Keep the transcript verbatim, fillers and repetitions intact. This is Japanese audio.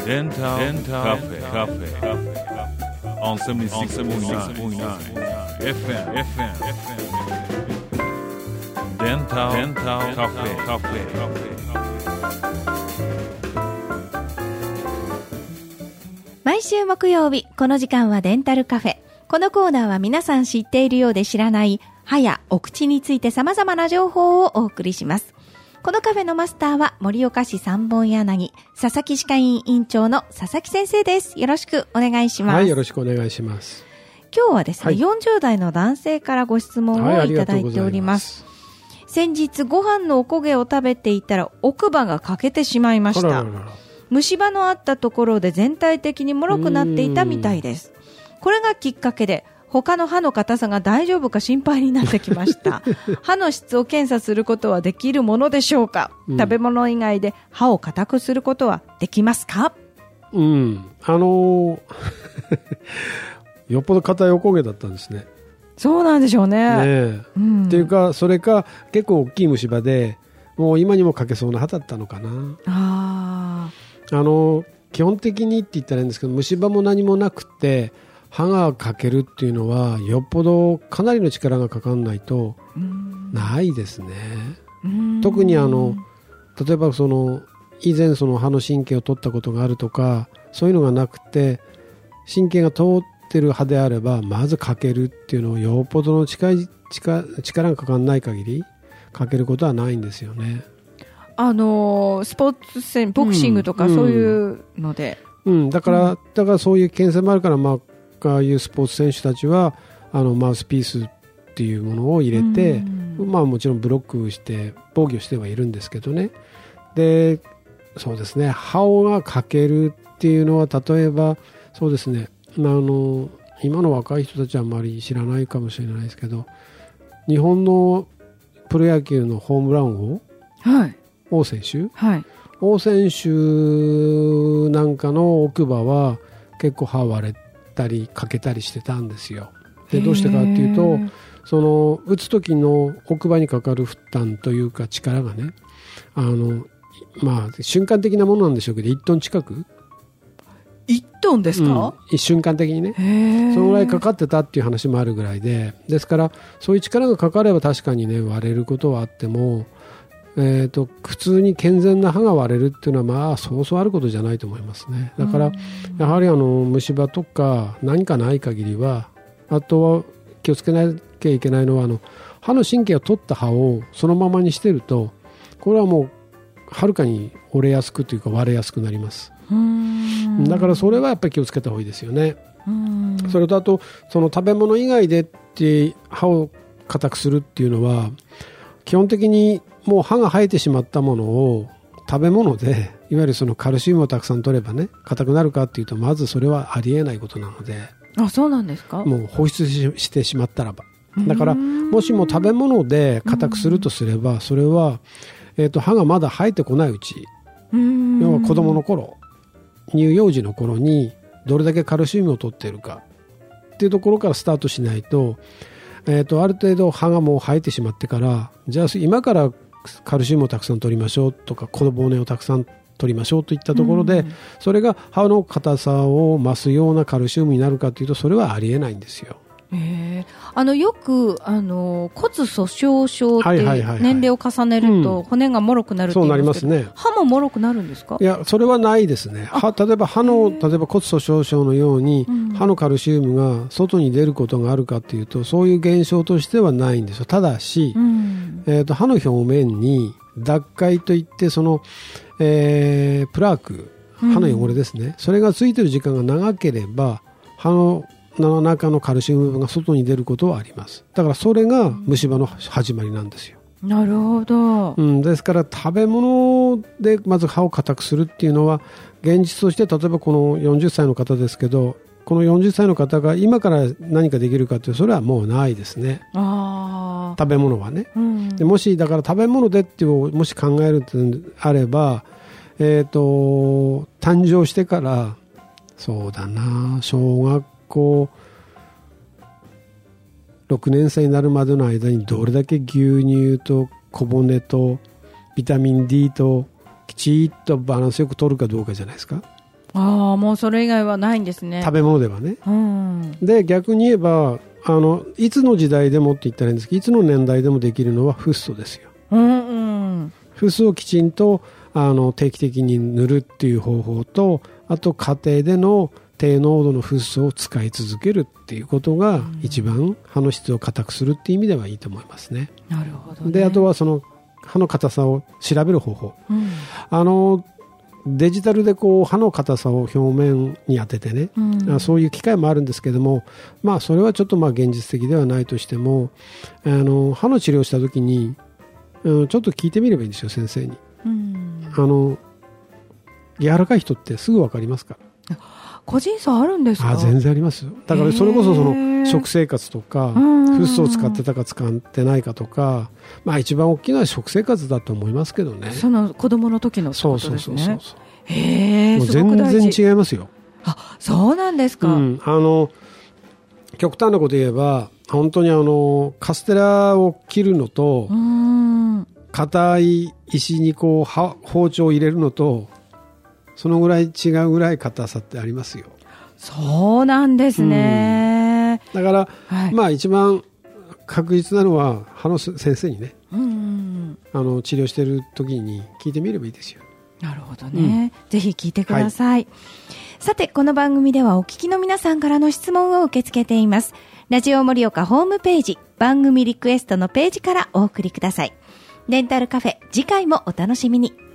デンタルカフェカフェ on セブンティーシックスポイントナイン エフエム エフエム デンタルカフェカフェ毎週木曜日この時間はデンタルカフェ。このコーナーは皆さん知っているようで知らない歯やお口について様々な情報をお送りします。このカフェのマスターは盛岡市三本柳佐々木歯科医院院長の佐々木先生です。よろしくお願いします。 はい、よろしくお願いします。 今日はですね、 はい、 よんじゅう代の男性からご質問をいただいております。はい、先日ご飯のおこげを食べていたら奥歯が欠けてしまいました。あらららら。虫歯のあったところで全体的に脆くなっていたみたいです。これがきっかけで他の歯の硬さが大丈夫か心配になってきました歯の質を検査することはできるものでしょうか、うん、食べ物以外で歯を硬くすることはできますか？ うん、あのー、よっぽど硬いおこげだったんですね。 そうなんでしょう ね, ね、うん、っていうかそれか結構大きい虫歯でもう今にも欠けそうな歯だったのかな。ああの基本的にって言ったらいいんですけど、虫歯も何もなくて歯が欠けるっていうのはよっぽどかなりの力がかかんないとないですね。特にあの例えばその以前その歯の神経を取ったことがあるとかそういうのがなくて神経が通ってる歯であればまず欠けるっていうのをよっぽどの力、力、力がかかんない限り欠けることはないんですよね。あのスポーツ戦ボクシングとかそういうので、 うんうん、だから、うん、だからそういう検査もあるから、まあああいうスポーツ選手たちはあのマウスピースっていうものを入れて、まあ、もちろんブロックして防御してはいるんですけどね。でそうですね、歯が欠けるっていうのは例えばそうですね、あの今の若い人たちはあんまり知らないかもしれないですけど、日本のプロ野球のホームラン王、はい、王選手、はい、王選手なんかの奥歯は結構歯割れたり欠けたりしてたんですよ。でどうしてかっていうと、その打つ時の奥歯にかかる負担というか力がね、あのまあ瞬間的なものなんでしょうけどいちトン近くいちトンですか、 うん、瞬間的にねそのぐらいかかってたっていう話もあるぐらいで、ですからそういう力がかかれば確かにね割れることはあっても、えーと、普通に健全な歯が割れるっていうのはまあそうそうあることじゃないと思いますね。だからやはりあの虫歯とか何かない限りは、あとは気をつけなきゃいけないのはあの歯の神経を取った歯をそのままにしてるとこれはもうはるかに折れやすくというか割れやすくなります。うーん、だからそれはやっぱり気をつけた方がいいですよね。うーん、それとあとその食べ物以外でって歯を硬くするっていうのは基本的にもう歯が生えてしまったものを食べ物でいわゆるそのカルシウムをたくさん取ればね硬くなるかっていうとまずそれはありえないことなので。 あ、そうなんですか。もう放出してしまったらばだからもしも食べ物で硬くするとすればそれは、えーと、歯がまだ生えてこないうち、要は子供の頃乳幼児の頃にどれだけカルシウムを取っているかっていうところからスタートしないと、えーと、ある程度歯がもう生えてしまってからじゃあ今からカルシウムをたくさん取りましょうとか子骨をたくさん取りましょうといったところで、うん、それが歯の硬さを増すようなカルシウムになるかというとそれはありえないんですよ。 えー、あのよくあの骨粗しょう症って年齢を重ねると骨が脆くなるって言いますけど、うん、そうなりますね。歯も脆くなるんですか？ いやそれはないですね。歯例えば歯の例えば骨粗しょう症のように、うん、歯のカルシウムが外に出ることがあるかというとそういう現象としてはないんですよ。ただし、うん、えーと、歯の表面に脱灰といってその、えー、プラーク歯の汚れですね、うん、それがついている時間が長ければ歯のの中のカルシウム分が外に出ることはあります。だからそれが虫歯の始まりなんですよ。 なるほど、 うん、ですから食べ物でまず歯を硬くするっていうのは現実として例えばこのよんじゅっさいの方ですけどこのよんじゅっさいの方が今から何かできるかというそれはもうないですね。あ食べ物はね、うん、でもしだから食べ物でってもし考えるとあれば、えーと、誕生してからそうだな小学校ろくねん生になるまでの間にどれだけ牛乳と小骨とビタミン D ときちっとバランスよく取るかどうかじゃないですか。 ああ、もうそれ以外はないんですね。 食べ物ではね、うん、で逆に言えばあのいつの時代でもって言ったらいいんですけど、いつの年代でもできるのはフッ素ですよ、うんうん、フッ素をきちんとあの定期的に塗るっていう方法と、あと家庭での低濃度のフッ素を使い続けるっていうことが一番歯の質を硬くするっていう意味ではいいと思いますね。 なるほどね。 であとはその歯の硬さを調べる方法、うん、あのデジタルでこう歯の硬さを表面に当ててね、うん、そういう機械もあるんですけども、まあ、それはちょっとまあ現実的ではないとしても、あの歯の治療をした時に、うん、ちょっと聞いてみればいいんですよ、先生に、うん、あの柔らかい人ってすぐ分かりますか？ 個人差あるんですか？ あ、全然ありますよ。だからそれこそその食生活とかフッ素を使ってたか使ってないかとか、まあ、一番大きいのは食生活だと思いますけどね。 その子供の時のってことですね。そうそうそうそう。へー、 もう全然違いますよ。 あ、そうなんですか、 うん、あの極端なこと言えば本当にあのカステラを切るのと硬い石にこう包丁を入れるのとそのぐらい違うぐらい硬さってありますよ。 そうなんですね、 うん、だから、はい、まあ一番確実なのは歯の先生にね、うんうん、あの治療している時に聞いてみればいいですよ。 なるほどね、うん、ぜひ聞いてください、はい、さてこの番組ではお聞きの皆さんからの質問を受け付けています。ラジオ盛岡ホームページ番組リクエストのページからお送りください。デンタルカフェ、次回もお楽しみに。